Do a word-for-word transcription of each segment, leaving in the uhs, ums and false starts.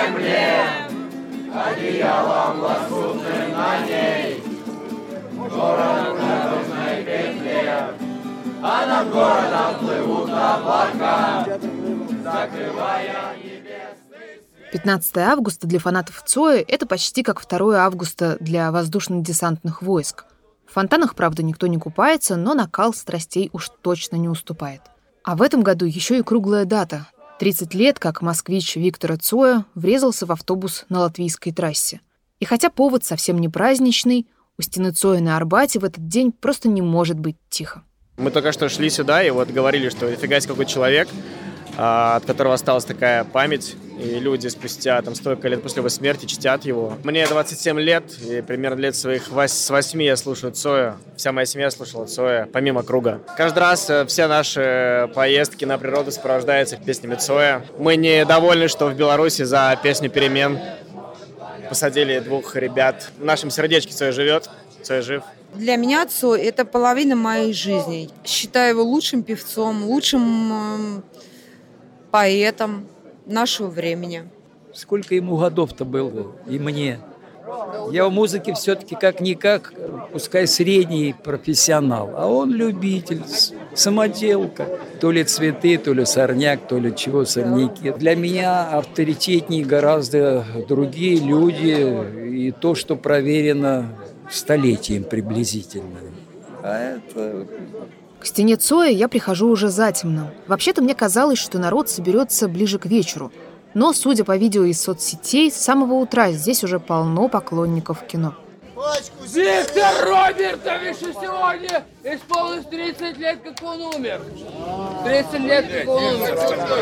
эмблем, одеялом лоскутным на ней. Город в радужной петле, а над городом плывут облака, закрывая небесный свет. пятнадцатое августа для фанатов Цоя – это почти как второе августа для воздушно-десантных войск. В фонтанах, правда, никто не купается, но накал страстей уж точно не уступает. А в этом году еще и круглая дата – тридцать лет, как москвич Виктора Цоя врезался в автобус на латвийской трассе. И хотя повод совсем не праздничный, у стены Цоя на Арбате в этот день просто не может быть тихо. Мы только что шли сюда и вот говорили, что нифига себе какой человек, от которого осталась такая память, и люди спустя там столько лет после его смерти чтят его. Мне двадцать семь лет, и примерно лет своих с восьми я слушаю Цоя. Вся моя семья слушала Цоя, помимо круга. Каждый раз все наши поездки на природу сопровождаются песнями Цоя. Мы не довольны, что в Беларуси за песню «Перемен» посадили двух ребят. В нашем сердечке Цой живет, Цой жив. Для меня Цой – это половина моей жизни. Считаю его лучшим певцом, лучшим э, поэтом нашего времени. Сколько ему годов-то было, и мне. Я в музыке все-таки как-никак, пускай средний профессионал, а он любитель, самоделка. То ли цветы, то ли сорняк, то ли чего сорняки. Для меня авторитетнее гораздо другие люди и то, что проверено столетием приблизительно. А это... К стене Цоя я прихожу уже затемно. Вообще-то мне казалось, что народ соберется ближе к вечеру. Но, судя по видео из соцсетей, с самого утра здесь уже полно поклонников кино. Виктор Робертович сегодня исполнилось тридцать лет, как он умер. тридцать лет, как он умер.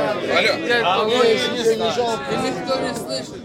Никто не слышит.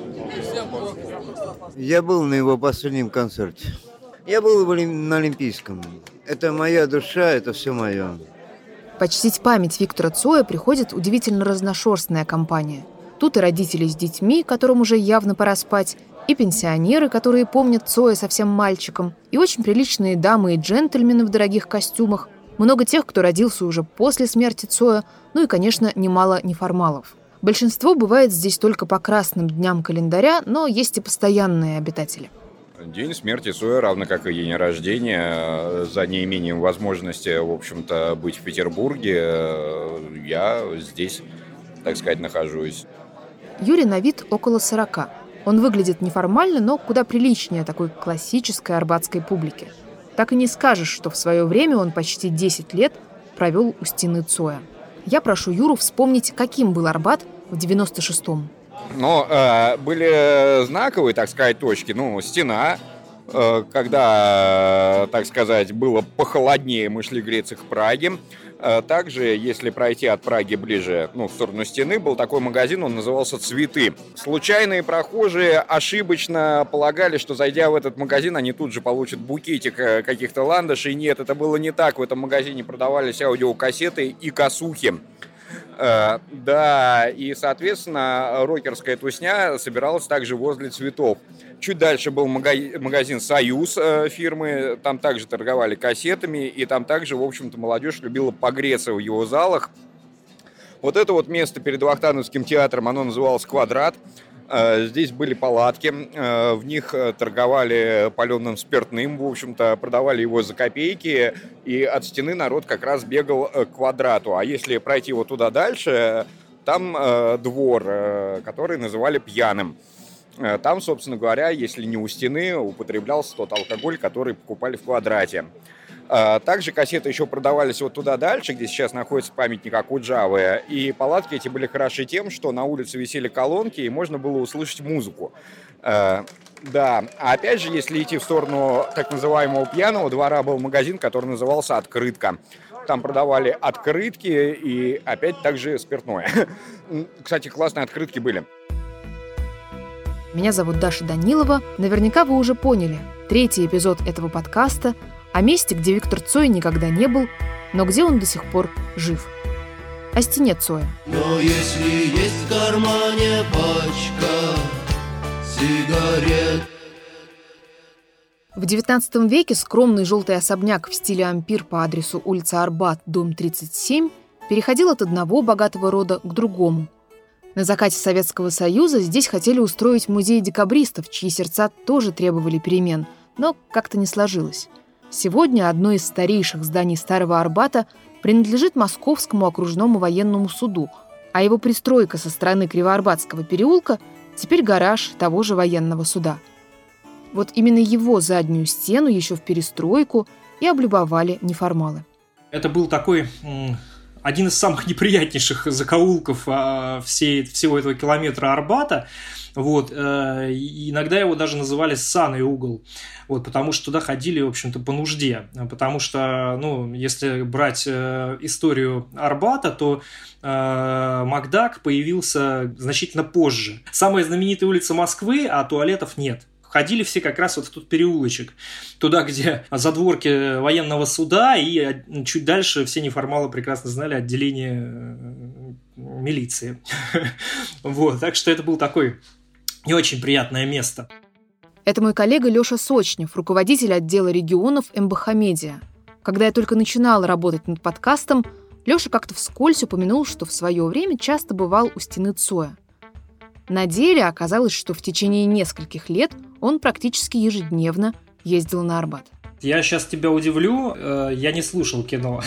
Я был на его последнем концерте. Я был на Олимпийском. Это моя душа, это все мое. Почтить память Виктора Цоя приходит удивительно разношерстная компания. Тут и родители с детьми, которым уже явно пора спать, и пенсионеры, которые помнят Цоя совсем мальчиком, и очень приличные дамы и джентльмены в дорогих костюмах, много тех, кто родился уже после смерти Цоя, ну и, конечно, немало неформалов. Большинство бывает здесь только по красным дням календаря, но есть и постоянные обитатели. День смерти Цоя, равно как и день рождения, за неимением возможности, в общем-то, быть в Петербурге, я здесь, так сказать, нахожусь. Юре на вид около сорока. Он выглядит неформально, но куда приличнее такой классической арбатской публики. Так и не скажешь, что в свое время он почти десять лет провел у стены Цоя. Я прошу Юру вспомнить, каким был Арбат в девяносто шестом. Но э, были знаковые, так сказать, точки. Ну, стена, э, когда, так сказать, было похолоднее, мы шли греться к Праге. Э, также, если пройти от Праги ближе, ну, в сторону стены, был такой магазин, он назывался «Цветы». Случайные прохожие ошибочно полагали, что, зайдя в этот магазин, они тут же получат букетик каких-то ландышей. Нет, это было не так. В этом магазине продавались аудиокассеты и косухи. Uh, да, и, соответственно, рокерская тусня собиралась также возле цветов. Чуть дальше был мага- магазин «Союз» э, фирмы, там также торговали кассетами, и там также, в общем-то, молодежь любила погреться в его залах. Вот это вот место перед Вахтанговским театром, оно называлось «Квадрат». Здесь были палатки, в них торговали паленым спиртным, в общем-то, продавали его за копейки, и от стены народ как раз бегал к Квадрату. А если пройти вот туда дальше, там двор, который называли Пьяным. Там, собственно говоря, если не у стены, употреблялся тот алкоголь, который покупали в Квадрате. Также кассеты еще продавались вот туда дальше, где сейчас находится памятник Акуджавы. И палатки эти были хороши тем, что на улице висели колонки, и можно было услышать музыку. Да, а опять же, если идти в сторону так называемого Пьяного двора, был магазин, который назывался «Открытка». Там продавали открытки и опять также спиртное. Кстати, классные открытки были. Меня зовут Даша Данилова. Наверняка вы уже поняли. Третий эпизод этого подкаста о месте, где Виктор Цой никогда не был, но где он до сих пор жив. О стене Цоя. Но если есть в кармане пачка сигарет. В девятнадцатом веке скромный желтый особняк в стиле ампир по адресу улица Арбат, дом тридцать семь, переходил от одного богатого рода к другому. На закате Советского Союза здесь хотели устроить музей декабристов, чьи сердца тоже требовали перемен, но как-то не сложилось. Сегодня одно из старейших зданий Старого Арбата принадлежит Московскому окружному военному суду, а его пристройка со стороны Кривоарбатского переулка теперь гараж того же военного суда. Вот именно его заднюю стену еще в перестройку и облюбовали неформалы. Это был такой м, один из самых неприятнейших закоулков а, всей, всего этого километра Арбата. Вот, э, иногда его даже называли ссаный угол, вот, потому что туда ходили, в общем-то, по нужде. Потому что, ну, если брать э, историю Арбата, то э, Макдак появился значительно позже. Самая знаменитая улица Москвы, а туалетов нет. Ходили все как раз вот в тот переулочек, туда, где задворки военного суда, и чуть дальше все неформалы прекрасно знали отделение милиции. Вот, так что это был такой не очень приятное место. Это мой коллега Леша Сочнев, руководитель отдела регионов эм бэ ха Медиа. Когда я только начинала работать над подкастом, Леша как-то вскользь упомянул, что в свое время часто бывал у стены Цоя. На деле оказалось, что в течение нескольких лет он практически ежедневно ездил на Арбат. Я сейчас тебя удивлю, я не слушал кино,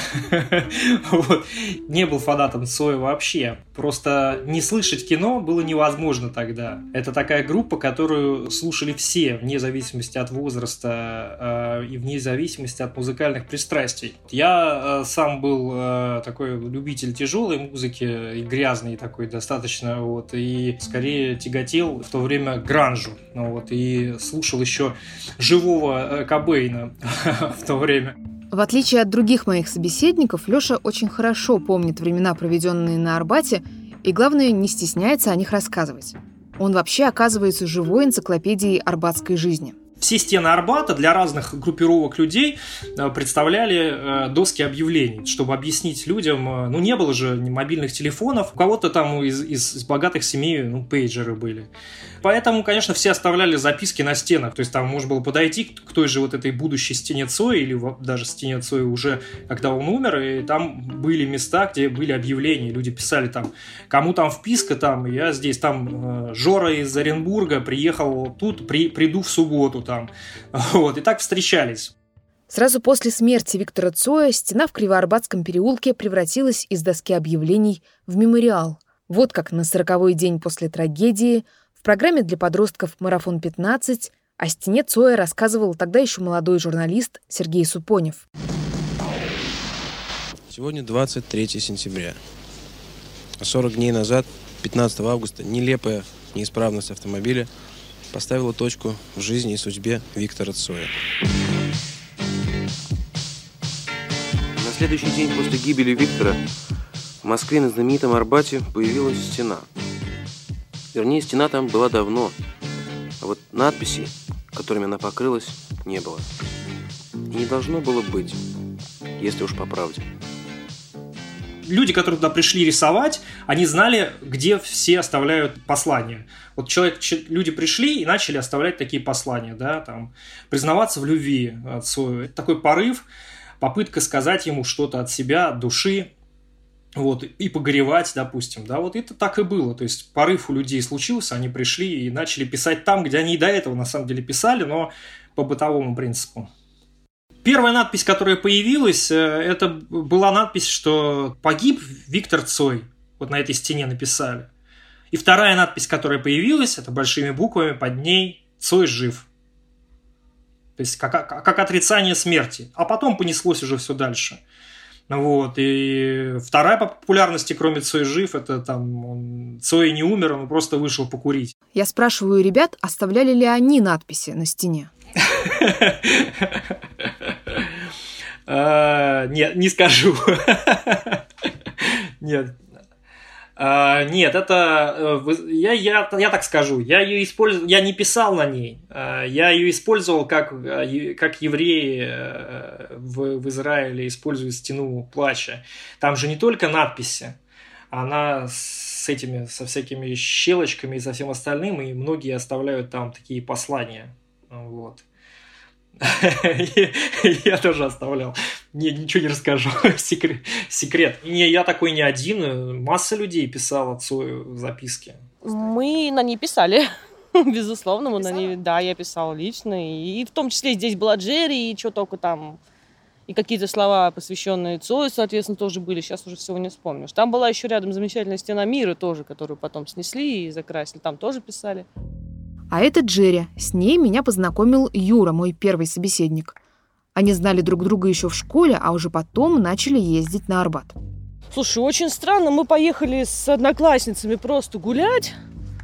вот. Не был фанатом Цоя вообще. Просто не слышать кино было невозможно тогда. Это такая группа, которую слушали все, вне зависимости от возраста и вне зависимости от музыкальных пристрастий. Я сам был такой любитель тяжелой музыки, и грязный такой достаточно, вот, и скорее тяготел в то время к гранжу, вот, и слушал еще живого Кобейна в то время. В отличие от других моих собеседников, Леша очень хорошо помнит времена, проведенные на Арбате, и, главное, не стесняется о них рассказывать. Он вообще оказывается живой энциклопедией арбатской жизни. Все стены Арбата для разных группировок людей представляли доски объявлений, чтобы объяснить людям, ну, не было же мобильных телефонов, у кого-то там из, из, из богатых семей, ну, пейджеры были. Поэтому, конечно, все оставляли записки на стенах, то есть там можно было подойти к той же вот этой будущей стене Цоя, или даже стене Цоя уже, когда он умер, и там были места, где были объявления, люди писали там, кому там вписка, там, я здесь, там, Жора из Оренбурга приехал тут, при, приду в субботу, там, вот, и так встречались. Сразу после смерти Виктора Цоя стена в Кривоарбатском переулке превратилась из доски объявлений в мемориал. Вот как на сороковой день после трагедии в программе для подростков «Марафон пятнадцать» о стене Цоя рассказывал тогда еще молодой журналист Сергей Супонев. Сегодня двадцать третье сентября. сорок дней назад, пятнадцатого августа, нелепая неисправность автомобиля поставила точку в жизни и судьбе Виктора Цоя. На следующий день после гибели Виктора в Москве на знаменитом Арбате появилась стена. Вернее, стена там была давно, а вот надписей, которыми она покрылась, не было. И не должно было быть, если уж по правде. Люди, которые туда пришли рисовать, они знали, где все оставляют послания. Вот человек, люди пришли и начали оставлять такие послания, да, там, признаваться в любви отцу. Это такой порыв, попытка сказать ему что-то от себя, от души, вот, и погоревать, допустим, да, вот это так и было. То есть порыв у людей случился, они пришли и начали писать там, где они и до этого на самом деле писали, но по бытовому принципу. Первая надпись, которая появилась, это была надпись, что погиб Виктор Цой. Вот на этой стене написали. И вторая надпись, которая появилась, это большими буквами, под ней «Цой жив». То есть как, как отрицание смерти. А потом понеслось уже все дальше. Вот. И вторая по популярности, кроме «Цой жив», это там он, Цой не умер, он просто вышел покурить. Я спрашиваю ребят, оставляли ли они надписи на стене. Нет, не скажу. Нет. Нет, это я, я, я так скажу. Я ее использовал, я не писал на ней. Я ее использовал как, как евреи в, в Израиле используют стену плача. Там же не только надписи, она с этими, со всякими щелочками и со всем остальным, и многие оставляют там такие послания. Вот. Я тоже оставлял. Не, ничего не расскажу. Секрет. Секрет. Не, я такой не один. Масса людей писала Цою записки. Мы на ней писали. Безусловно, мы на ней... Да, я писала лично. И в том числе здесь была Джерри, и что только там... И какие-то слова, посвященные Цою, соответственно, тоже были. Сейчас уже всего не вспомнишь. Там была еще рядом замечательная стена мира тоже, которую потом снесли и закрасили. Там тоже писали. А это Джерри. С ней меня познакомил Юра, мой первый собеседник. Они знали друг друга еще в школе, а уже потом начали ездить на Арбат. Слушай, очень странно. Мы поехали с одноклассницами просто гулять.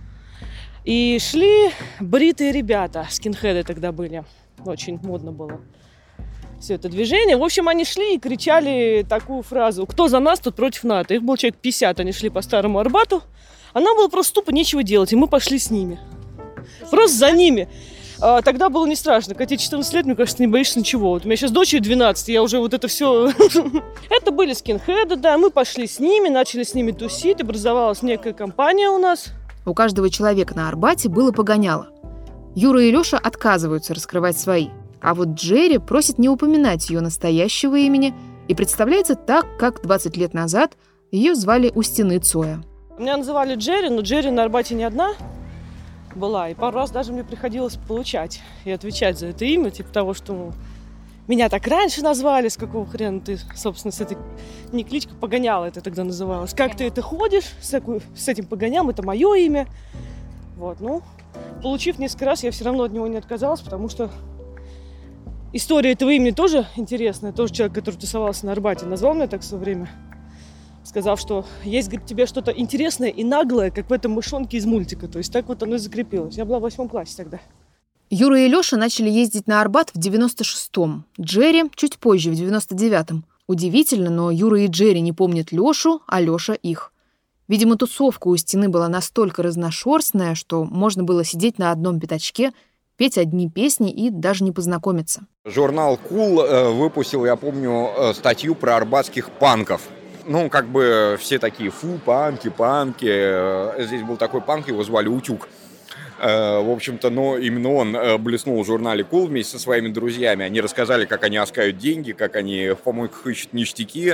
И шли бритые ребята. Скинхеды тогда были. Очень модно было все это движение. В общем, они шли и кричали такую фразу: «Кто за нас, тот против НАТО». Их было человек пятьдесят. Они шли по Старому Арбату. А нам было просто тупо нечего делать. И мы пошли с ними. Просто за ними. А, тогда было не страшно. Когда тебе четырнадцать лет, мне кажется, не боишься ничего. Вот у меня сейчас дочери двенадцать, я уже вот это все... Это были скинхеды, да. Мы пошли с ними, начали с ними тусить. Образовалась некая компания у нас. У каждого человека на Арбате было погоняло. Юра и Леша отказываются раскрывать свои. А вот Джерри просит не упоминать ее настоящего имени и представляется так, как двадцать лет назад ее звали у стены Цоя. Меня называли Джерри, но Джерри на Арбате не одна была. И пару раз даже мне приходилось получать и отвечать за это имя, типа того, что ну, меня так раньше назвали, с какого хрена ты, собственно, с этой... Не кличка, погоняла это тогда называлось. Как ты это ходишь с, такой, с этим погонялом, это мое имя. Вот, ну, получив несколько раз, я все равно от него не отказалась, потому что история этого имени тоже интересная. Тоже человек, который тусовался на Арбате, назвал меня так в свое время. Сказав, что есть, говорит, тебе что-то интересное и наглое, как в этом мышонке из мультика. То есть так вот оно и закрепилось. Я была в восьмом классе тогда. Юра и Леша начали ездить на Арбат в девяносто шестом. Джерри чуть позже, в девяносто девятом. Удивительно, но Юра и Джерри не помнят Лешу, а Леша их. Видимо, тусовка у стены была настолько разношерстная, что можно было сидеть на одном пятачке, петь одни песни и даже не познакомиться. Журнал «Кул» выпустил, я помню, статью про арбатских панков. Ну, как бы все такие, фу, панки, панки. Здесь был такой панк, его звали Утюг. В общем-то, но именно он блеснул в журнале «Кул» вместе со своими друзьями. Они рассказали, как они оскают деньги, как они в помойках ищут ништяки.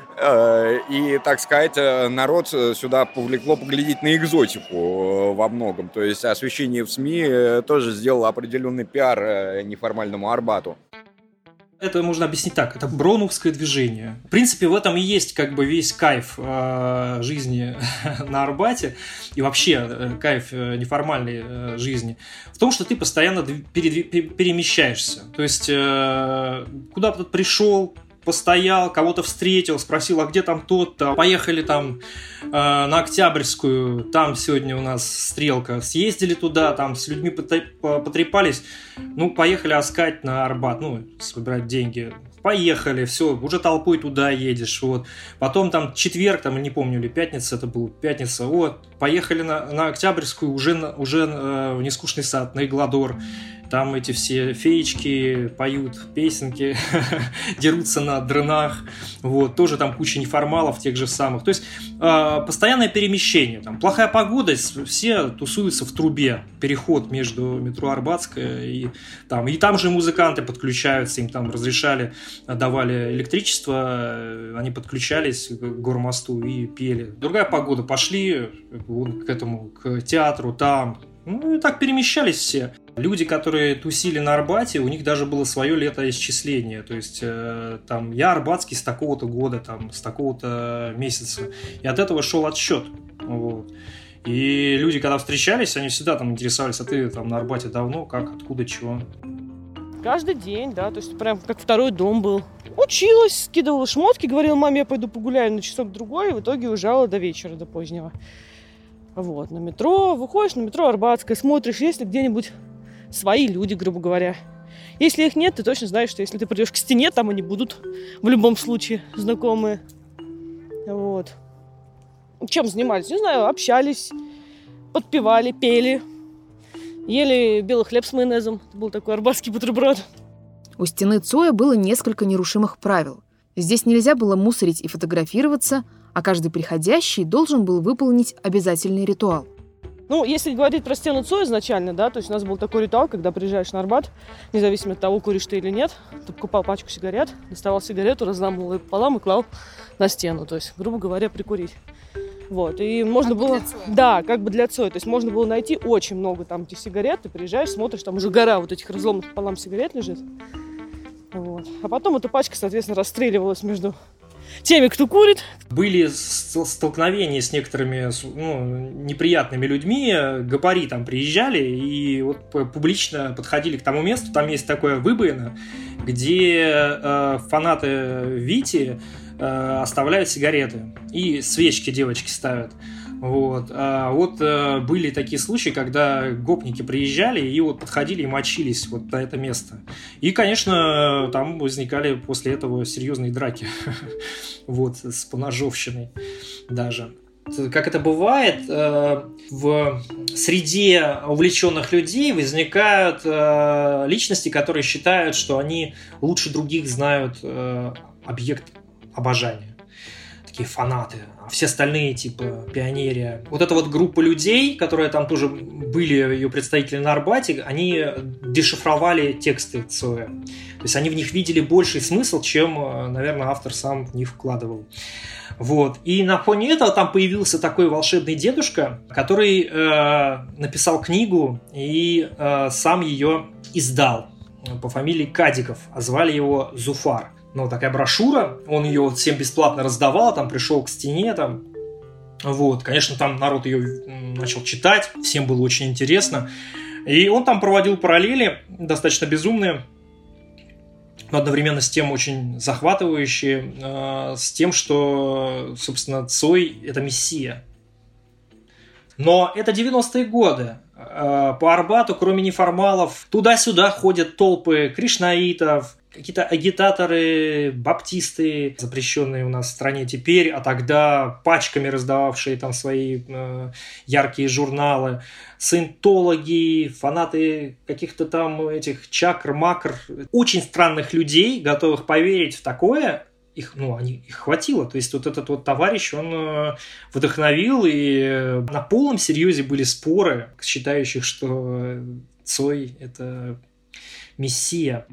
И, так сказать, народ сюда повлекло поглядеть на экзотику во многом. То есть освещение в СМИ тоже сделало определенный пиар неформальному Арбату. Это можно объяснить так, это броуновское движение. В принципе, в этом и есть как бы весь кайф э, жизни на Арбате и вообще э, кайф э, неформальной э, жизни в том, что ты постоянно перед, перемещаешься. То есть э, куда-то пришел, постоял, кого-то встретил, спросил, а где там тот-то? Поехали там э, на Октябрьскую, там сегодня у нас стрелка. Съездили туда, там с людьми потрепались, ну, поехали аскать на Арбат, ну, собирать деньги. Поехали, все, уже толпой туда едешь, вот. Потом там четверг, там, не помню, или пятница, это была пятница, вот, поехали на, на Октябрьскую, уже, на, уже э, в Нескучный сад, на Игладор. Там эти все феечки поют песенки, дерутся на дрынах, вот, тоже там куча неформалов тех же самых. То есть э, постоянное перемещение. Там, плохая погода, все тусуются в трубе. Переход между метро Арбатская и там. И там же музыканты подключаются, им там разрешали, давали электричество, они подключались к гормосту и пели. Другая погода, пошли к этому, к театру там. Ну и так перемещались все. Люди, которые тусили на Арбате, у них даже было свое летоисчисление. То есть э, там я арбатский с такого-то года, там, с такого-то месяца. И от этого шел отсчет. Вот. И люди, когда встречались, они всегда там интересовались, а ты там на Арбате давно, как, откуда, чего. Каждый день, да, то есть прям как второй дом был. Училась, скидывала шмотки, говорила маме, я пойду погуляю на часок-другой, и в итоге уезжала до вечера, до позднего. Вот, на метро, выходишь на метро Арбатское, смотришь, есть ли где-нибудь свои люди, грубо говоря. Если их нет, ты точно знаешь, что если ты придешь к стене, там они будут в любом случае знакомые. Вот. Чем занимались? Не знаю, общались, подпевали, пели, ели белый хлеб с майонезом. Это был такой арбатский бутерброд. У стены Цоя было несколько нерушимых правил. Здесь нельзя было мусорить и фотографироваться, а каждый приходящий должен был выполнить обязательный ритуал. Ну, если говорить про стену Цоя изначально, да, то есть у нас был такой ритуал, когда приезжаешь на Арбат, независимо от того, куришь ты или нет, ты покупал пачку сигарет, доставал сигарету, разламывал ее пополам и клал на стену, то есть, грубо говоря, прикурить. Вот, и можно как было... Да, как бы для Цоя. То есть можно было найти очень много там этих сигарет, ты приезжаешь, смотришь, там уже гора вот этих разломанных пополам сигарет лежит. Вот. А потом эта пачка, соответственно, расстреливалась между теми, кто курит. Были столкновения с некоторыми ну, неприятными людьми. Гопари там приезжали и вот публично подходили к тому месту. Там есть такое выбоино, где э, фанаты Вити э, оставляют сигареты. И свечки девочки ставят. Вот, а вот э, были такие случаи, когда гопники приезжали и вот подходили и мочились вот на это место. И, конечно, там возникали после этого серьезные драки. Вот, с поножовщиной даже. Как это бывает, э, в среде увлеченных людей возникают э, личности, которые считают, что они лучше других знают э, объект обожания. Такие фанаты, а все остальные, типа Пионерия. Вот эта вот группа людей, которые там тоже были ее представители на Арбате, они дешифровали тексты Цоя. То есть они в них видели больший смысл, чем, наверное, автор сам в них вкладывал. Вот. И на фоне этого там появился такой волшебный дедушка, который э, написал книгу и э, сам ее издал по фамилии Кадиков, а звали его Зуфар. Ну, такая брошюра, он ее всем бесплатно раздавал, там пришел к стене, там, вот, конечно, там народ ее начал читать, всем было очень интересно, и он там проводил параллели, достаточно безумные, но одновременно с тем очень захватывающие, э, с тем, что, собственно, Цой – это мессия. Но это девяностые годы. По Арбату, кроме неформалов, туда-сюда ходят толпы кришнаитов, какие-то агитаторы, баптисты, запрещенные у нас в стране теперь, а тогда пачками раздававшие там свои э, яркие журналы, саентологи, фанаты каких-то там этих чакр-макр, очень странных людей, готовых поверить в такое. Их, ну, они, их хватило. То есть вот этот вот товарищ, он э, вдохновил, и на полном серьезе были споры, считающих, что Цой – это мессия.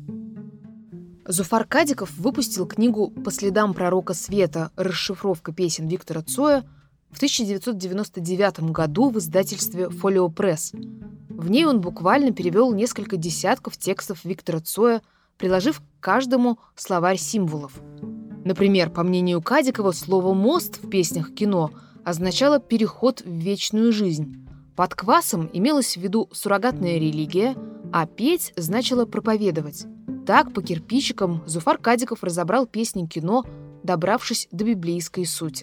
Зуфар Кадиков выпустил книгу «По следам пророка света. Расшифровка песен Виктора Цоя» в тысяча девятьсот девяносто девятом году в издательстве «Фолио Пресс». В ней он буквально перевел несколько десятков текстов Виктора Цоя, приложив к каждому словарь символов. Например, по мнению Кадикова, слово «мост» в песнях кино означало «переход в вечную жизнь». Под квасом имелась в виду суррогатная религия, а петь значило проповедовать. Так, по кирпичикам, Зуфар Кадиков разобрал песни кино, добравшись до библейской сути.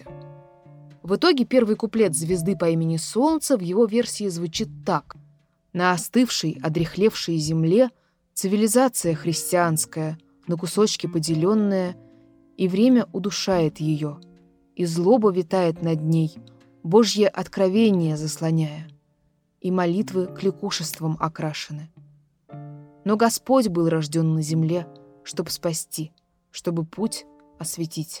В итоге первый куплет «Звезды по имени Солнце» в его версии звучит так. «На остывшей, одряхлевшей земле цивилизация христианская, на кусочки поделенная, и время удушает ее, и злоба витает над ней, Божье откровение заслоняя, и молитвы кликушеством окрашены. Но Господь был рожден на земле, чтобы спасти, чтобы путь осветить».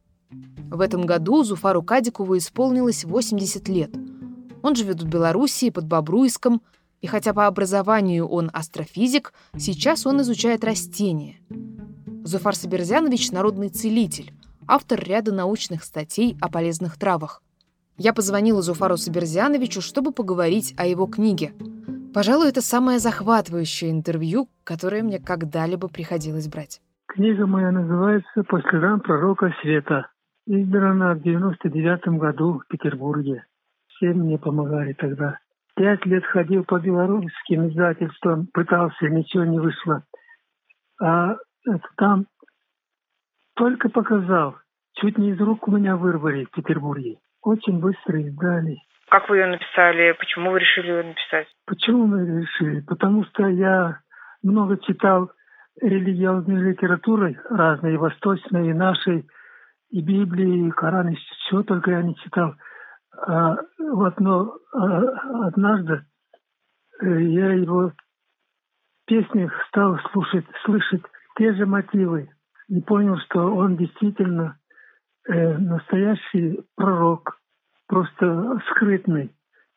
В этом году Зуфару Кадикову исполнилось восемьдесят лет. Он живет в Белоруссии, под Бобруйском, и хотя по образованию он астрофизик, сейчас он изучает растения. Зуфар Сабирзянович – народный целитель, автор ряда научных статей о полезных травах. Я позвонила Зуфару Сабирзяновичу, чтобы поговорить о его книге. Пожалуй, это самое захватывающее интервью, которое мне когда-либо приходилось брать. Книга моя называется «По следам пророка света». Издана в девяносто девятом году в Петербурге. Все мне помогали тогда. Пять лет ходил по белорусским издательствам, пытался, ничего не вышло. А это там только показал. Чуть не из рук у меня вырвали в Петербурге. Очень быстро издали. Как вы ее написали? Почему вы решили ее написать? Почему мы решили? Потому что я много читал религиозной литературы, разной, и восточной, и нашей, и Библии, и Коран, и все только я не читал. А вот, но а, однажды я его в песнях стал слушать, слышать те же мотивы и понял, что он действительно э, настоящий пророк, просто скрытный.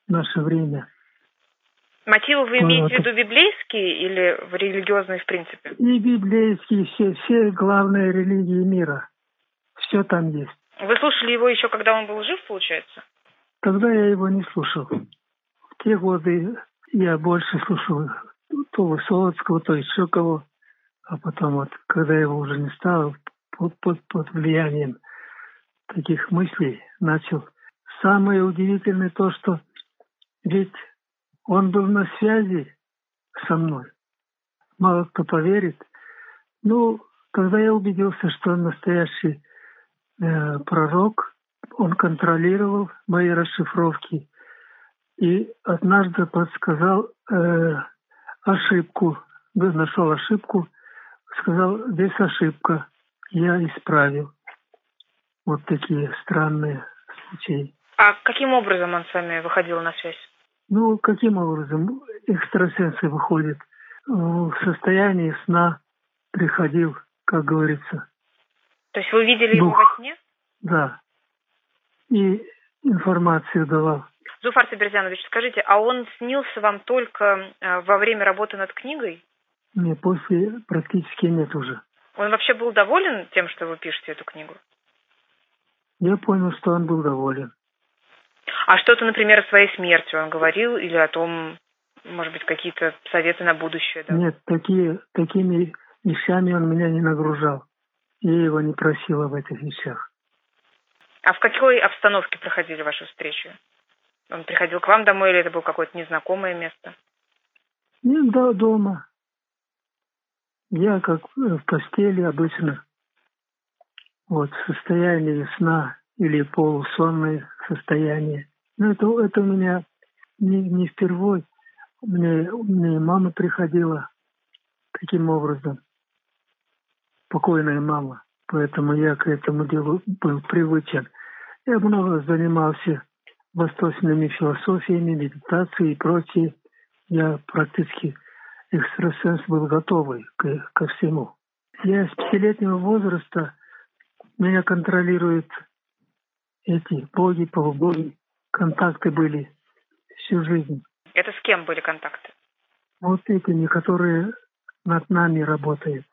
в наше время. Мотивы вы имеете Вот. в виду библейские или религиозные в принципе? И библейские, все, все главные религии мира. Все там есть. Вы слушали его еще, когда он был жив, получается? Тогда я его не слушал. В те годы я больше слушал то Высоцкого, то еще кого. А потом вот, когда его уже не стало, под, под, под влиянием таких мыслей начал. Самое удивительное то, что ведь он был на связи со мной. Мало кто поверит. Ну, когда я убедился, что он настоящий э, пророк, он контролировал мои расшифровки и однажды подсказал э, ошибку, нашел ошибку, сказал, здесь ошибка, я исправил. Вот такие странные случаи. А каким образом он с вами выходил на связь? Ну, каким образом экстрасенсы выходят? В состоянии сна приходил, как говорится. То есть вы видели его Дух. во сне? Да. И информацию давал. Зуфар Сабирзянович, скажите, а он снился вам только э, во время работы над книгой? Мне после практически нет уже. Он вообще был доволен тем, что вы пишете эту книгу? Я понял, что он был доволен. А что-то, например, о своей смерти он говорил или о том, может быть, какие-то советы на будущее? Да? Нет, такие, такими вещами он меня не нагружал. Я его не просил об этих вещах. А в какой обстановке проходили ваши встречи? Он приходил к вам домой или это было какое-то незнакомое место? Нет, да, дома. Я как в постели обычно. Вот, в состоянии сна или полусонное состояние. Но это, это у меня не, не впервой. Мне, мне мама приходила таким образом. Покойная мама. Поэтому я к этому делу был привычен. Я много занимался восточными философиями, медитацией и прочее. Я практически экстрасенс был готовый к, ко всему. Я с пятилетнего возраста, меня контролируют эти боги, полубоги. Контакты были всю жизнь. Это с кем были контакты? Вот этими, которые над нами работают.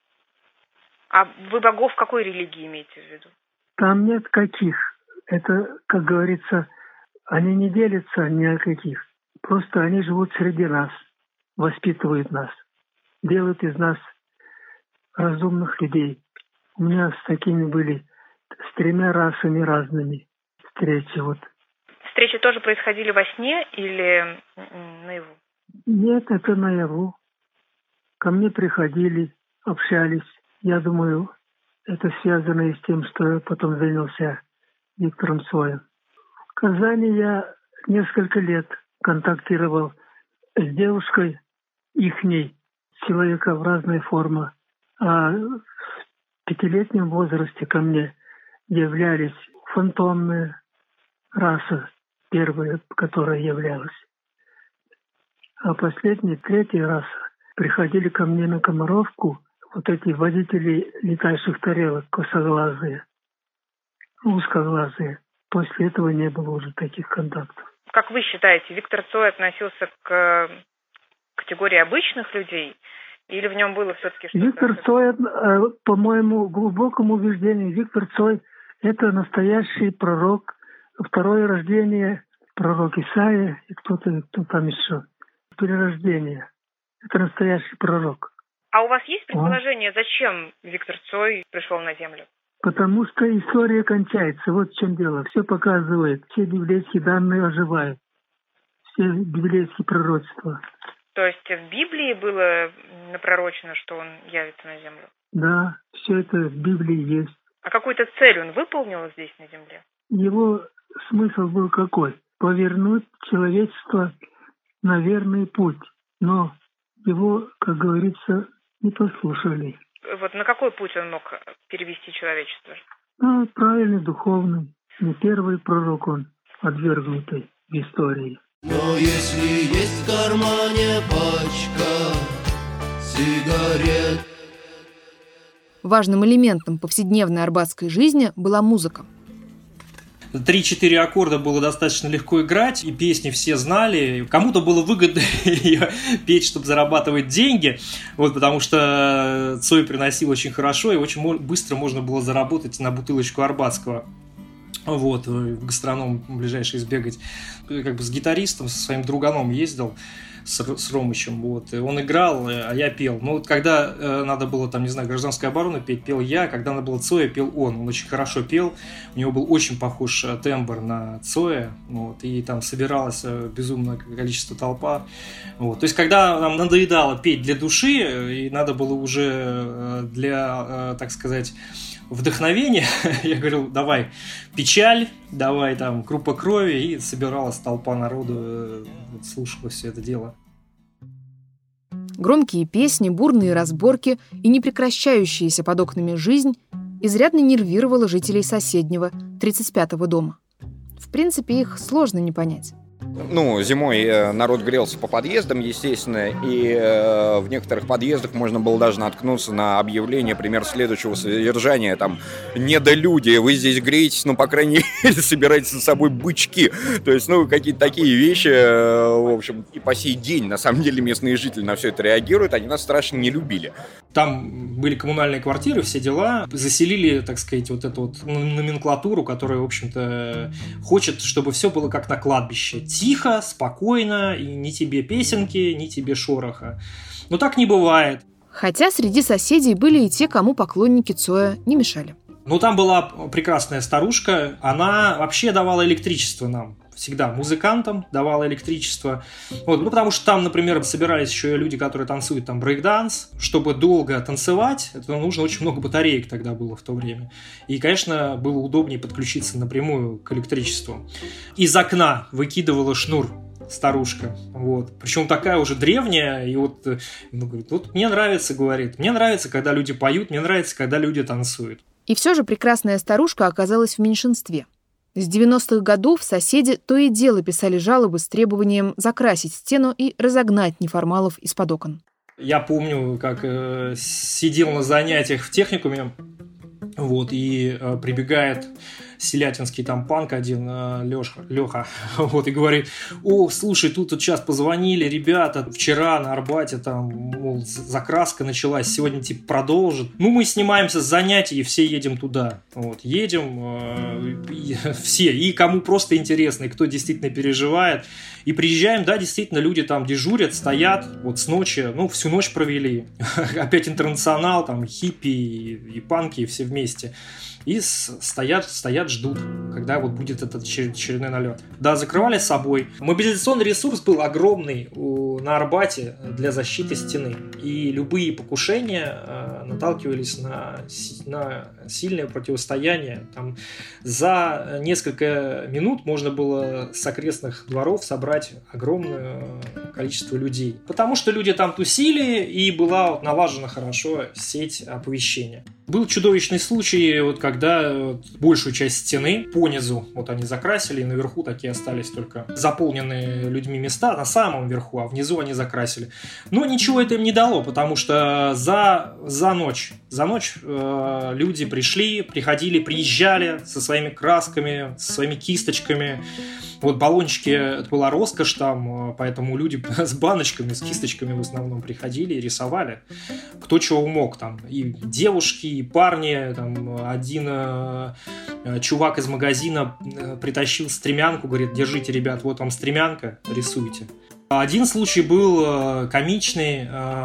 А вы богов какой религии имеете в виду? Там нет каких. Это, как говорится, они не делятся ни о каких. Просто они живут среди нас, воспитывают нас, делают из нас разумных людей. У меня с такими были, с тремя расами разными встречи. Вот. Встречи тоже происходили во сне или наяву? Нет, это наяву. Ко мне приходили, общались. Я думаю, это связано и с тем, что я потом занялся Виктором Цоем. В Казани я несколько лет контактировал с девушкой ихней, человека в разной форме. А в пятилетнем возрасте ко мне являлись фантомные расы, первая, которая являлась. А последняя, третья раса приходили ко мне на Комаровку вот эти водители летающих тарелок, косоглазые, узкоглазые. После этого не было уже таких контактов. Как вы считаете, Виктор Цой относился к категории обычных людей или в нем было все-таки что-то? Виктор Цой, по моему глубокому убеждению, Виктор Цой – это настоящий пророк. Второе рождение пророк Исаия и кто-то, кто там еще. Перерождение. Это настоящий пророк. А у вас есть предположение, зачем Виктор Цой пришел на Землю? Потому что история кончается. Вот в чем дело. Все показывает. Все библейские данные оживают. Все библейские пророчества. То есть в Библии было напророчено, что он явится на Землю? Да, все это в Библии есть. А какую-то цель он выполнил здесь, на Земле? Его смысл был какой? Повернуть человечество на верный путь. Но его, как говорится, не послушали. Вот на какой путь он мог перевести человечество? Ну, правильный, духовный. Не первый пророк он, отвергнутый в истории. Но если есть в кармане пачка сигарет. Важным элементом повседневной арбатской жизни была музыка. три-четыре аккорда было достаточно легко играть, и песни все знали. Кому-то было выгодно ее петь, чтобы зарабатывать деньги, вот, потому что Цой приносил очень хорошо, и очень быстро можно было заработать на бутылочку арбатского. Вот, в гастроном ближайший сбегать. Как бы с гитаристом, со своим друганом ездил, с, с Ромычем, вот, и он играл, а я пел. Ну, вот когда э, надо было, там, не знаю, гражданскую оборону петь, пел я, когда надо было Цоя, пел он. Он очень хорошо пел, у него был очень похож тембр на Цоя, вот, и там собиралось безумное количество толпа. Вот. То есть, когда нам надоедало петь для души, и надо было уже для, так сказать, вдохновение, я говорил, давай печаль, давай там группа крови, и собиралась толпа народу, слушала все это дело. Громкие песни, бурные разборки и непрекращающаяся под окнами жизнь изрядно нервировала жителей соседнего, тридцать пятого дома. В принципе, их сложно не понять. Ну, зимой народ грелся по подъездам, естественно, и э, в некоторых подъездах можно было даже наткнуться на объявление, например, следующего содержания, там, недолюди, вы здесь греетесь, ну, по крайней мере, собираете за собой бычки, то есть, ну, какие-то такие вещи, э, в общем, и по сей день, на самом деле, местные жители на все это реагируют, они нас страшно не любили. Там были коммунальные квартиры, все дела, заселили, так сказать, вот эту вот номенклатуру, которая, в общем-то, хочет, чтобы все было как на кладбище. Тихо, спокойно, и ни тебе песенки, ни тебе шороха. Но так не бывает. Хотя среди соседей были и те, кому поклонники Цоя не мешали. Ну, там была прекрасная старушка, она вообще давала электричество нам. Всегда музыкантам давала электричество. Вот, ну, потому что там, например, собирались еще люди, которые танцуют там брейк-данс. Чтобы долго танцевать, это нужно очень много батареек тогда было в то время. И, конечно, было удобнее подключиться напрямую к электричеству. Из окна выкидывала шнур старушка. Вот. Причем такая уже древняя. И вот, ну, говорит, вот мне нравится, говорит, мне нравится, когда люди поют, мне нравится, когда люди танцуют. И все же прекрасная старушка оказалась в меньшинстве. С девяностых годов соседи то и дело писали жалобы с требованием закрасить стену и разогнать неформалов из-под окон. Я помню, как э, сидел на занятиях в техникуме, вот, и э, прибегает селятинский там панк один, э, Леша, Леха, вот, и говорит: о, слушай, тут вот сейчас позвонили ребята, вчера на Арбате там, мол, закраска началась, сегодня типа продолжат. Ну, мы снимаемся с занятий и все едем туда. Вот, едем, э, и, все, и кому просто интересно, и кто действительно переживает. И приезжаем, да, действительно, люди там дежурят, стоят, вот с ночи, ну, всю ночь провели. Опять интернационал, там, хиппи и, и панки, и все вместе. И стоят, стоят, ждут, когда вот будет этот очередной налет. Да, закрывали с собой. Мобилизационный ресурс был огромный у, на Арбате для защиты стены. И любые покушения э, наталкивались на, на сильное противостояние. Там, за несколько минут можно было с окрестных дворов собрать огромное количество людей. Потому что люди там тусили, и была вот налажена хорошо сеть оповещения. Был чудовищный случай, вот когда вот, большую часть стены понизу вот они закрасили, и наверху такие остались только заполненные людьми места, на самом верху, а внизу они закрасили. Но ничего это им не дало, потому что за, за ночь, за ночь э, люди пришли, приходили, приезжали со своими красками, со своими кисточками. Вот баллончики, это была роскошь там, поэтому люди с баночками, с кисточками в основном приходили и рисовали. Кто чего мог там. И девушки, и парни. Там, один э, чувак из магазина притащил стремянку, говорит: держите, ребят, вот вам стремянка, рисуйте. Один случай был комичный,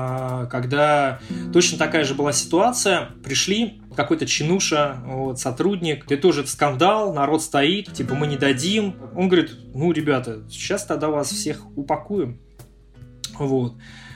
когда точно такая же была ситуация. Пришли, какой-то чинуша, вот, сотрудник, и тоже скандал, народ стоит, типа мы не дадим. Он говорит: ну, ребята, сейчас тогда вас всех упакуем. Вот.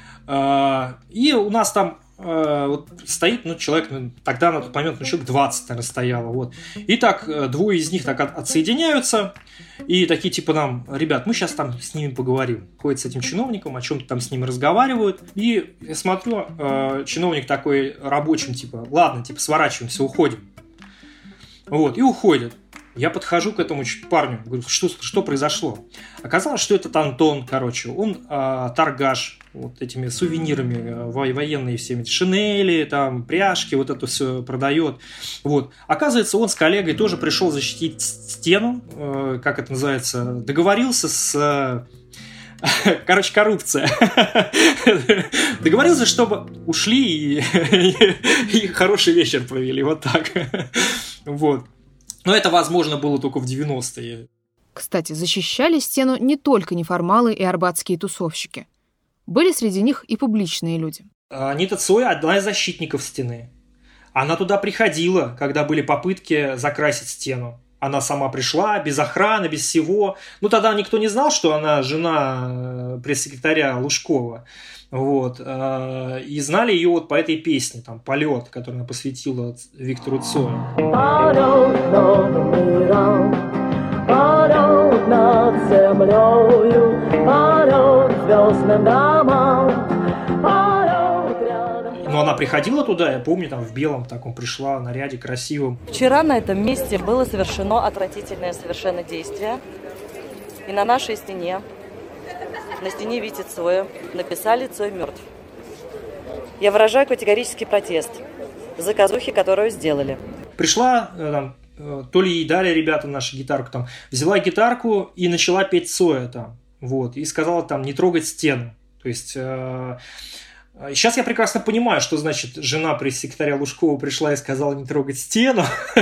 И у нас там вот стоит, ну, человек, ну, тогда на тот момент, ну, человек двадцать, наверное, стояло, вот. И так двое из них так от, отсоединяются, и такие, типа, нам: ребят, мы сейчас там с ними поговорим. Ходят с этим чиновником, о чем-то там с ним разговаривают, и я смотрю, э, чиновник такой рабочим, типа: ладно, типа, сворачиваемся, уходим. Вот, и уходит. Я подхожу к этому парню, говорю, что, что произошло? Оказалось, что этот Антон, короче, он э, торгаш вот этими сувенирами э, военные всеми, шинели, там, пряжки, вот это все продает. Вот. Оказывается, он с коллегой тоже пришел защитить стену, э, как это называется, договорился с... Короче, коррупция. Договорился, чтобы ушли и, и хороший вечер провели. Вот так. Вот. Но это возможно было только в девяностые. Кстати, защищали стену не только неформалы и арбатские тусовщики. Были среди них и публичные люди. Анита Цой – одна из защитников стены. Она туда приходила, когда были попытки закрасить стену. Она сама пришла, без охраны, без всего. Ну, тогда никто не знал, что она жена пресс-секретаря Лужкова. Вот. И знали ее вот по этой песне, там, «Полет», которую она посвятила Виктору Цою. Полет над землею, полет звездным домам. Но она приходила туда, я помню, там в белом таком пришла, наряде красивом. Вчера на этом месте было совершено отвратительное совершенно действие. И на нашей стене, на стене Вити Цоя, написали «Цой мертв». Я выражаю категорический протест за заказухи, которую сделали. Пришла, там, то ли ей дали ребята нашу гитарку, там, взяла гитарку и начала петь Цоя там, вот, и сказала там не трогать стену. То есть... Сейчас я прекрасно понимаю, что значит жена пресс-секретаря Лужкова пришла и сказала не трогать стену.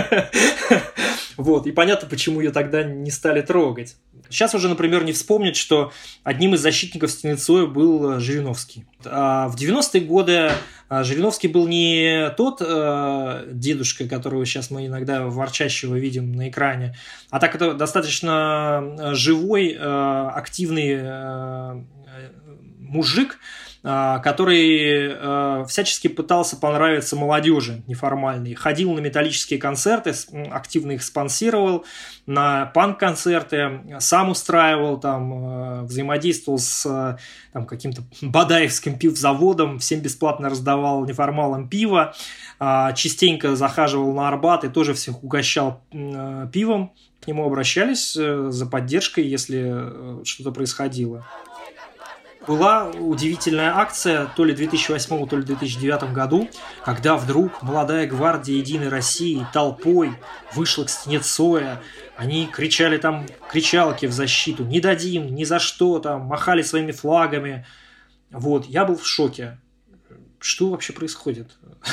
Вот, и понятно, почему ее тогда не стали трогать. Сейчас уже, например, не вспомнить, что одним из защитников стены Цоя был Жириновский. А в девяностые годы Жириновский был не тот э, дедушка, которого сейчас мы иногда ворчащего видим на экране, а так это достаточно живой, э, активный э, мужик, который э, всячески пытался понравиться молодежи неформальной. Ходил на металлические концерты, активно их спонсировал, на панк-концерты, сам устраивал, там, э, взаимодействовал с э, там, каким-то бадаевским пивзаводом, всем бесплатно раздавал неформалам пиво, э, частенько захаживал на Арбат и тоже всех угощал э, пивом. К нему обращались э, за поддержкой, если э, что-то происходило. Была удивительная акция то ли в две тысячи восьмом, то ли в две тысячи девятом году, когда вдруг молодая гвардия Единой России толпой вышла к стене Цоя. Они кричали там кричалки в защиту «Не дадим! Ни за что!» там, махали своими флагами. Вот, я был в шоке. Что вообще происходит?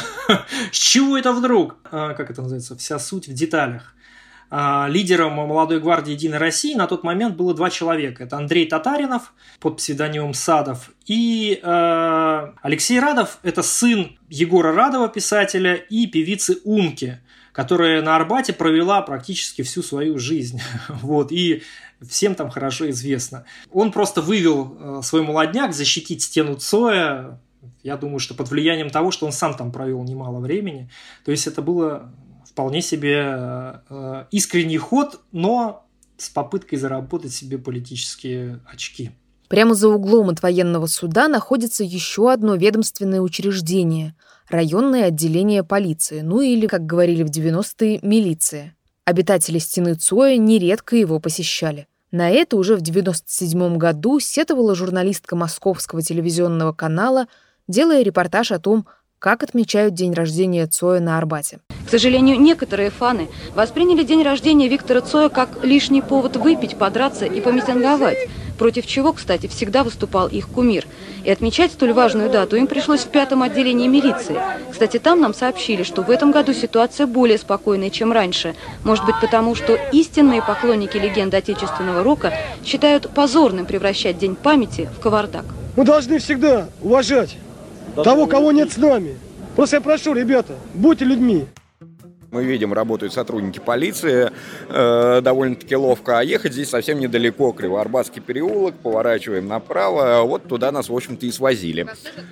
С чего это вдруг? Как это называется? Вся суть в деталях. Лидером молодой гвардии Единой России на тот момент было два человека. Это Андрей Татаринов под псевдонимом Садов и э, Алексей Радов. Это сын Егора Радова, писателя, и певицы Умки, которая на Арбате провела практически всю свою жизнь. Вот, и всем там хорошо известно. Он просто вывел свой молодняк защитить стену Цоя. Я думаю, что под влиянием того, что он сам там провел немало времени. То есть это было... Вполне себе э, искренний ход, но с попыткой заработать себе политические очки. Прямо за углом от военного суда находится еще одно ведомственное учреждение – районное отделение полиции, ну или, как говорили в девяностые, милиция. Обитатели стены Цоя нередко его посещали. На это уже в девяносто седьмом году сетовала журналистка московского телевизионного канала, делая репортаж о том, как отмечают день рождения Цоя на Арбате. К сожалению, некоторые фаны восприняли день рождения Виктора Цоя как лишний повод выпить, подраться и помитинговать, против чего, кстати, всегда выступал их кумир. И отмечать столь важную дату им пришлось в пятом отделении милиции. Кстати, там нам сообщили, что в этом году ситуация более спокойная, чем раньше. Может быть, потому что истинные поклонники легенды отечественного рока считают позорным превращать День памяти в кавардак. Мы должны всегда уважать того, кого нет с нами. Просто я прошу, ребята, будьте людьми. Мы видим, работают сотрудники полиции э, довольно-таки ловко, а ехать здесь совсем недалеко. Кривоарбатский переулок, поворачиваем направо, вот туда нас, в общем-то, и свозили.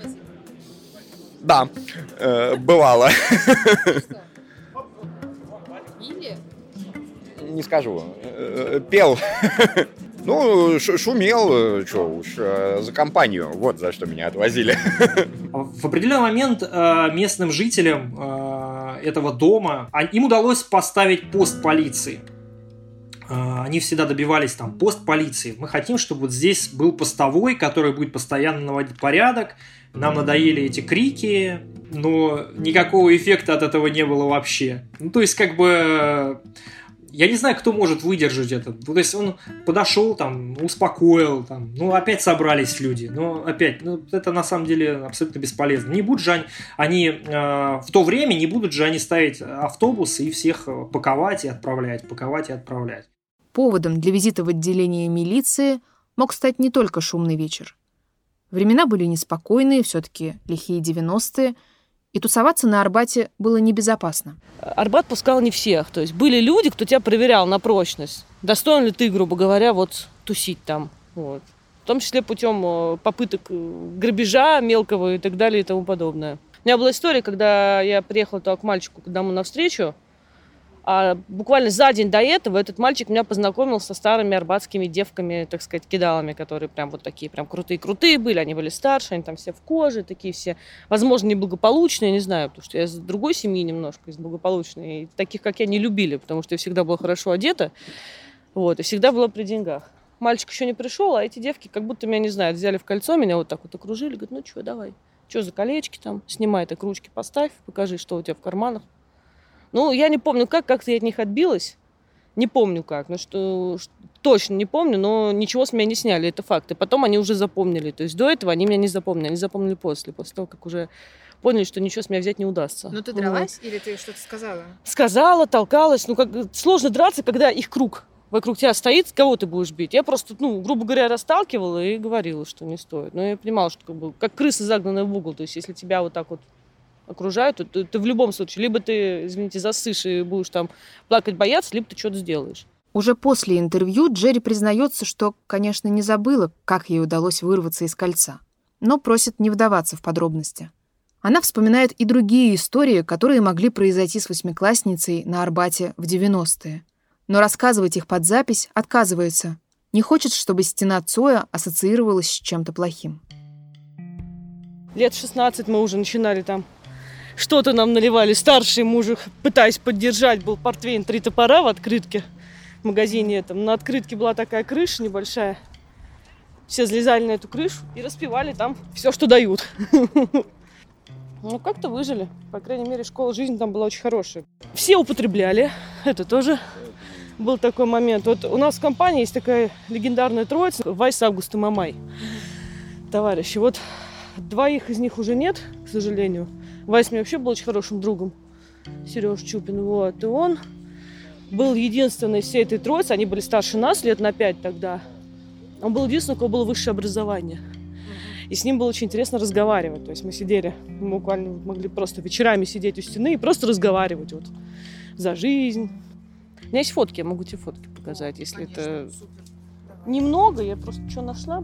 Да, э, бывало. Не скажу. Э, пел. Ну, шумел, что уж, за компанию. Вот за что меня отвозили. В определенный момент местным жителям этого дома им удалось поставить пост полиции. они всегда добивались там пост полиции. Мы хотим, чтобы вот здесь был постовой, который будет постоянно наводить порядок. Нам надоели эти крики, но никакого эффекта от этого не было вообще. Ну, то есть, как бы... Я не знаю, кто может выдержать это. То есть он подошел, там, успокоил, там, ну, опять собрались люди. Но опять, ну, это на самом деле абсолютно бесполезно. Не будут же они, они э, в то время не будут же они ставить автобусы и всех паковать и отправлять, паковать и отправлять. Поводом для визита в отделение милиции мог стать не только шумный вечер. Времена были неспокойные, все-таки лихие девяностые, и тусоваться на Арбате было небезопасно. Арбат пускал не всех. То есть были люди, кто тебя проверял на прочность. Достоин ли ты, грубо говоря, вот тусить там. Вот. В том числе путем попыток грабежа мелкого и так далее и тому подобное. У меня была история, когда я приехала туда к мальчику домой навстречу, а буквально за день до этого этот мальчик меня познакомил со старыми арбатскими девками, так сказать, кидалами, которые прям вот такие прям крутые-крутые были. Они были старше, они там все в коже, такие все, возможно, неблагополучные, не знаю, потому что я из другой семьи немножко, из благополучной. И таких, как я, не любили, потому что я всегда была хорошо одета, вот, и всегда была при деньгах. Мальчик еще не пришел, а эти девки как будто меня, не знаю, взяли в кольцо, меня вот так вот окружили, говорят, ну что, давай, что за колечки там, снимай так ручки, поставь, покажи, что у тебя в карманах. Ну, я не помню как, как-то я от них отбилась. Не помню как, ну что, точно не помню, но ничего с меня не сняли, это факт. И потом они уже запомнили. То есть до этого они меня не запомнили, они запомнили после, после того, как уже поняли, что ничего с меня взять не удастся. Ну, ты дралась вот. Или ты что-то сказала? Сказала, толкалась. Ну, как сложно драться, когда их круг вокруг тебя стоит, кого ты будешь бить. Я просто, ну, грубо говоря, расталкивала и говорила, что не стоит. Но я понимала, что как бы как крыса, загнанная в угол. То есть если тебя вот так вот окружают, то ты, ты в любом случае, либо ты, извините, засышь и будешь там плакать, бояться, либо ты что-то сделаешь. Уже после интервью Джерри признается, что, конечно, не забыла, как ей удалось вырваться из кольца, но просит не вдаваться в подробности. Она вспоминает и другие истории, которые могли произойти с восьмиклассницей на Арбате в девяностые. Но рассказывать их под запись отказывается. Не хочет, чтобы стена Цоя ассоциировалась с чем-то плохим. Лет шестнадцать мы уже начинали там. Что-то нам наливали. Старший мужик, пытаясь поддержать, был портвейн «Три топора» в открытке. В магазине этом. На открытке была такая крыша небольшая. Все залезали на эту крышу и распивали там все, что дают. Ну, как-то выжили. По крайней мере, школа жизни там была очень хорошая. Все употребляли. Это тоже был такой момент. Вот у нас в компании есть такая легендарная троица. Вайс, Август и Мамай. Товарищи. Вот двоих из них уже нет, к сожалению. Вайс мне вообще был очень хорошим другом. Сереж Чупин. Вот. И он был единственный из всей этой троицы. Они были старше нас лет на пять тогда. Он был единственный, у кого было высшее образование. И с ним было очень интересно разговаривать. То есть мы сидели, мы буквально могли просто вечерами сидеть у стены и просто разговаривать вот за жизнь. У меня есть фотки, я могу тебе фотки показать, если Конечно, это... Супер. Немного, я просто что нашла.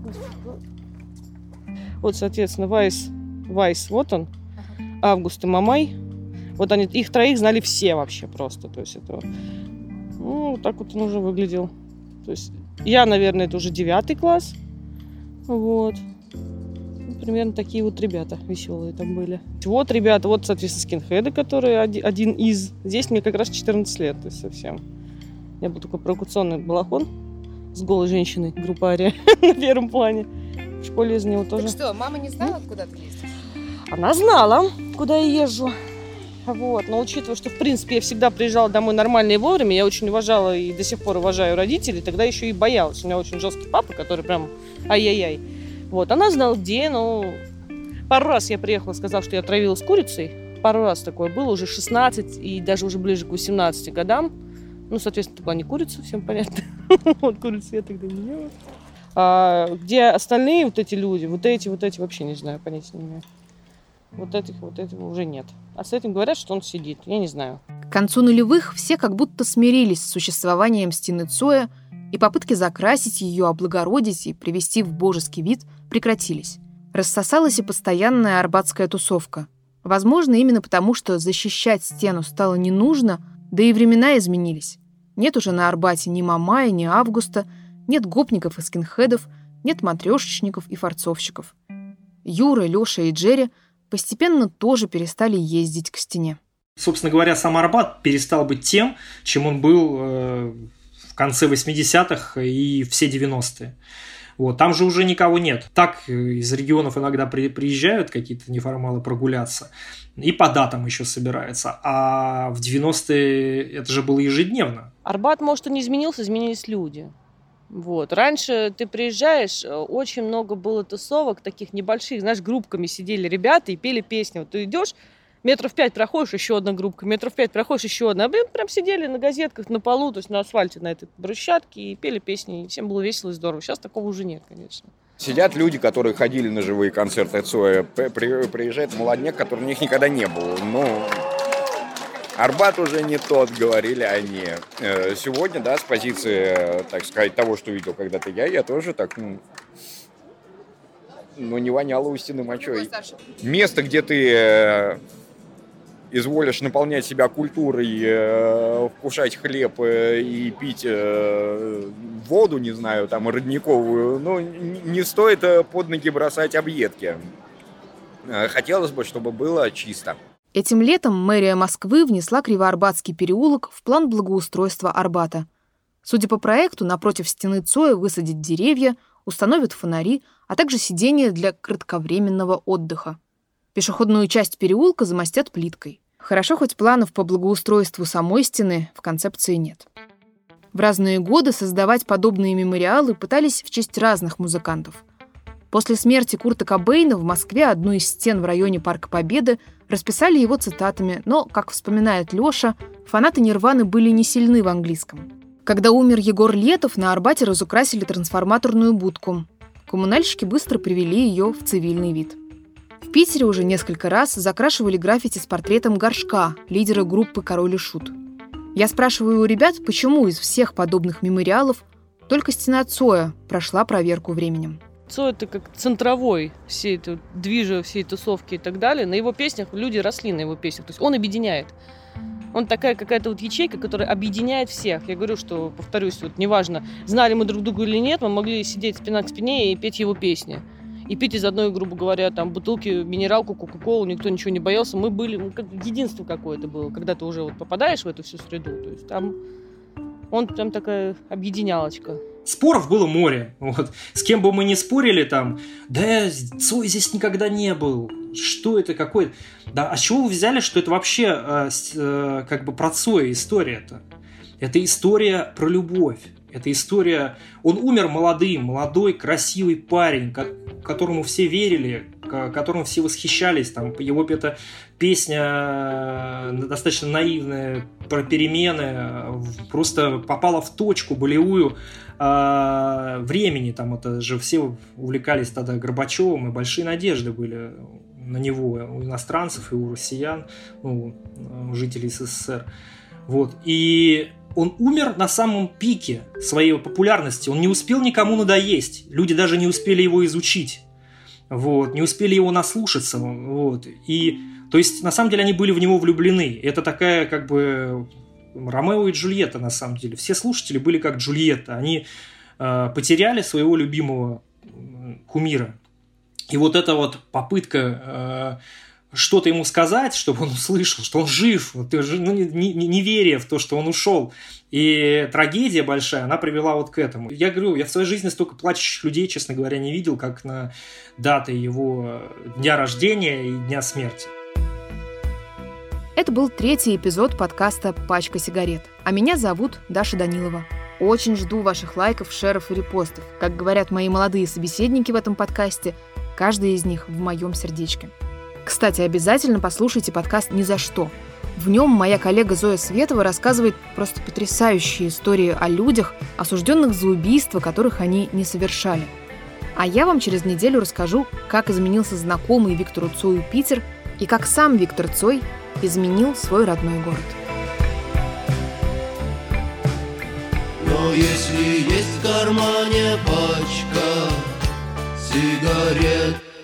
Вот, соответственно, Вайс, Вайс, вот он, Август и Мамай. Вот они, их троих знали все вообще просто. То есть это, ну, так вот он уже выглядел. То есть я, наверное, это уже девятый класс. Вот. Примерно такие вот ребята веселые там были. Вот ребята, вот, соответственно, скинхеды, которые один, один из. Здесь мне как раз четырнадцать лет, то есть совсем. У меня был такой провокационный балахон с голой женщиной, группа Ария на первом плане. В школе из него тоже. Так что, мама не знала, куда ты ездишь? Она знала, куда я езжу. Вот. Но учитывая, что, в принципе, я всегда приезжала домой нормально и вовремя, я очень уважала и до сих пор уважаю родителей, тогда еще и боялась. У меня очень жесткий папа, который прям ай-яй-яй. Вот. Она знала, где, но пару раз я приехала, сказала, что я отравилась курицей. Пару раз такое было, уже шестнадцать и даже уже ближе к восемнадцати годам. Ну, соответственно, это была не курица, всем понятно. Вот курицу я тогда не ела. А где остальные вот эти люди, вот эти, вот эти, вообще не знаю, понятия не имею. Вот этих, вот этого уже нет. А с этим говорят, что он сидит. Я не знаю. К концу нулевых все как будто смирились с существованием стены Цоя, и попытки закрасить ее, облагородить и привести в божеский вид прекратились. Рассосалась и постоянная арбатская тусовка. Возможно, именно потому, что защищать стену стало не нужно, да и времена изменились. Нет уже на Арбате ни Мамая, ни Августа, нет гопников и скинхедов, нет матрешечников и форцовщиков. Юра, Леша и Джерри постепенно тоже перестали ездить к стене. Собственно говоря, сам Арбат перестал быть тем, чем он был э, конце восьмидесятых и все девяностые. Вот, там же уже никого нет. Так из регионов иногда при, приезжают какие-то неформалы прогуляться, и по датам еще собираются. А в девяностые это же было ежедневно. Арбат, может, и не изменился, изменились люди. Вот. Раньше ты приезжаешь, очень много было тусовок таких небольших, знаешь, группками сидели ребята и пели песни. Вот ты идешь, метров пять проходишь, еще одна группка, метров пять проходишь, еще одна. А мы прям сидели на газетках, на полу, то есть на асфальте, на этой брусчатке и пели песни. И всем было весело и здорово. Сейчас такого уже нет, конечно. Сидят люди, которые ходили на живые концерты Цоя, приезжает молодняк, который у них никогда не был. Ну, Арбат уже не тот, говорили они. Сегодня, да, с позиции, так сказать, того, что видел когда-то я, я тоже так, ну, ну не воняло у стены мочой. Место, где ты изволишь наполнять себя культурой, э, вкушать хлеб э, и пить э, воду, не знаю, там, родниковую, ну, не стоит под ноги бросать объедки. Хотелось бы, чтобы было чисто. Этим летом мэрия Москвы внесла Кривоарбатский переулок в план благоустройства Арбата. Судя по проекту, напротив стены Цоя высадят деревья, установят фонари, а также сиденья для кратковременного отдыха. Пешеходную часть переулка замостят плиткой. Хорошо, хоть планов по благоустройству самой стены в концепции нет. В разные годы создавать подобные мемориалы пытались в честь разных музыкантов. После смерти Курта Кобейна в Москве одну из стен в районе Парка Победы расписали его цитатами, но, как вспоминает Лёша, фанаты Нирваны были не сильны в английском. Когда умер Егор Летов, на Арбате разукрасили трансформаторную будку. Коммунальщики быстро привели ее в цивильный вид. В Питере уже несколько раз закрашивали граффити с портретом Горшка, лидера группы «Король и Шут». Я спрашиваю у ребят, почему из всех подобных мемориалов только стена Цоя прошла проверку временем. Цой — это как центровой всей этой движа, всей тусовки и так далее. На его песнях люди росли, на его песнях. То есть он объединяет. Он такая какая-то вот ячейка, которая объединяет всех. Я говорю, что, повторюсь, вот неважно, знали мы друг друга или нет, мы могли сидеть спина к спине и петь его песни. И пить из одной, грубо говоря, там, бутылки, минералку, кока-колу, никто ничего не боялся. Мы были, ну, как единство какое-то было, когда ты уже вот попадаешь в эту всю среду. То есть там он там такая объединялочка. Споров было море. Вот. С кем бы мы ни спорили, там, да, Цой здесь никогда не был. Что это, какой? Да, а с чего вы взяли, что это вообще э, э, как бы про Цоя история-то? Это история про любовь. Это история... Он умер молодым, молодой, красивый парень, к которому все верили, к которому все восхищались. Там, его эта песня достаточно наивная про перемены, просто попала в точку болевую э, времени. Там это же все увлекались тогда Горбачевым, и большие надежды были на него у иностранцев и у россиян, ну, у жителей СССР. Вот. И он умер на самом пике своей популярности. Он не успел никому надоесть. Люди даже не успели его изучить. Вот. Не успели его наслушаться. Вот. И, то есть, на самом деле, они были в него влюблены. Это такая, как бы, Ромео и Джульетта, на самом деле. Все слушатели были как Джульетта. Они э, потеряли своего любимого кумира. И вот эта вот попытка... Э, что-то ему сказать, чтобы он услышал, что он жив, ну, не, не, не веря в то, что он ушел. И трагедия большая, она привела вот к этому. Я говорю, я в своей жизни столько плачущих людей, честно говоря, не видел, как на даты его дня рождения и дня смерти. Это был третий эпизод подкаста «Пачка сигарет». А меня зовут Даша Данилова. Очень жду ваших лайков, шеров и репостов. Как говорят мои молодые собеседники в этом подкасте, каждый из них в моем сердечке. Кстати, обязательно послушайте подкаст «Ни за что». В нем моя коллега Зоя Светова рассказывает просто потрясающие истории о людях, осужденных за убийства, которых они не совершали. А я вам через неделю расскажу, как изменился знакомый Виктору Цою Питер и как сам Виктор Цой изменил свой родной город. Но если есть в кармане пачка сигарет,